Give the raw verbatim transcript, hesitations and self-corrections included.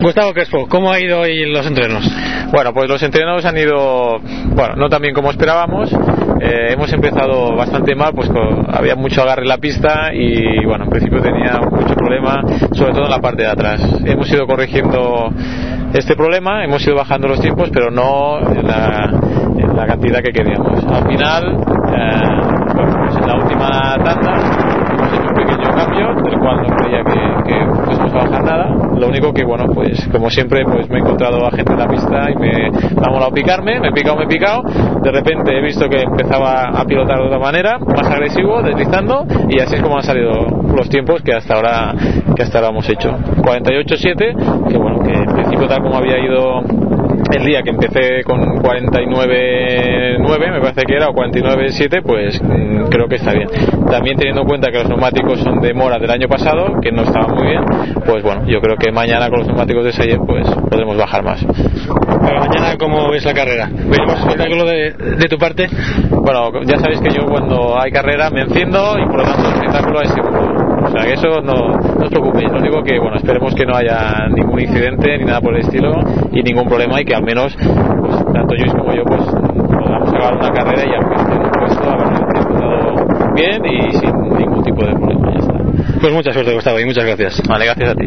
Gustavo Crespo, ¿cómo ha ido hoy los entrenos? Bueno, pues los entrenos han ido, bueno, no tan bien como esperábamos. Eh, hemos empezado bastante mal, pues con, había mucho agarre en la pista y bueno, en principio tenía mucho problema, sobre todo en la parte de atrás. Hemos ido corrigiendo este problema, hemos ido bajando los tiempos, pero no en la, en la cantidad que queríamos. Al final, eh, bueno, pues en la última tanda hemos hecho un pequeño cambio, del cual no creía que, que fuésemos a bajar nada. Lo único que, bueno, pues como siempre, pues me he encontrado a gente en la pista y me, me ha molado picarme, me he picado, me he picado. De repente he visto que empezaba a pilotar de otra manera, más agresivo, deslizando, y así es como han salido los tiempos que hasta ahora que hasta ahora hemos hecho. cuarenta y ocho siete, que bueno, que en principio tal como había ido el día, que empecé con cuarenta y nueve nueve, me parece que era, o cuarenta y nueve siete, pues mmm, creo que está bien. También teniendo en cuenta que los neumáticos son de Mora del año pasado, que no estaban muy bien, pues bueno, yo creo que mañana con los neumáticos de Sayer pues podremos bajar más. Para mañana, ¿cómo ves la carrera? ¿Veremos espectáculo de, de tu parte? Bueno, ya sabéis que yo cuando hay carrera me enciendo y por lo tanto el espectáculo es seguro. O sea que eso no, no os preocupéis. Lo único que, bueno, esperemos que no haya ningún incidente ni nada por el estilo y ningún problema, y que al menos, pues, tanto Luis como yo, pues podamos acabar una carrera y aunque esté en un puesto, haberlo disfrutado bien y sin ningún tipo de problema. Ya está. Pues mucha suerte, Gustavo, y muchas gracias. Vale, gracias a ti.